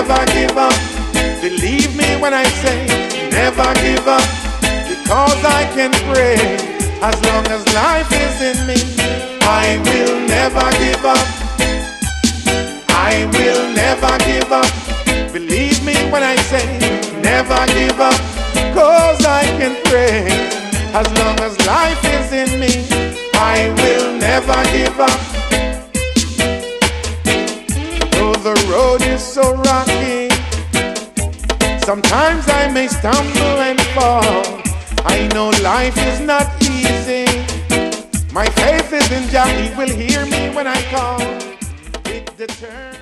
never give up. Believe me when I say never give up, because I can pray as long as life is in me. I will never give up. I will never give up. Believe me when I say never give up, cause I can pray as long as life is in me. I will never give up. Though the road is so rocky, sometimes I may stumble and fall. I know life is not easy. My faith is in Jah, He will hear me when I call. It determines.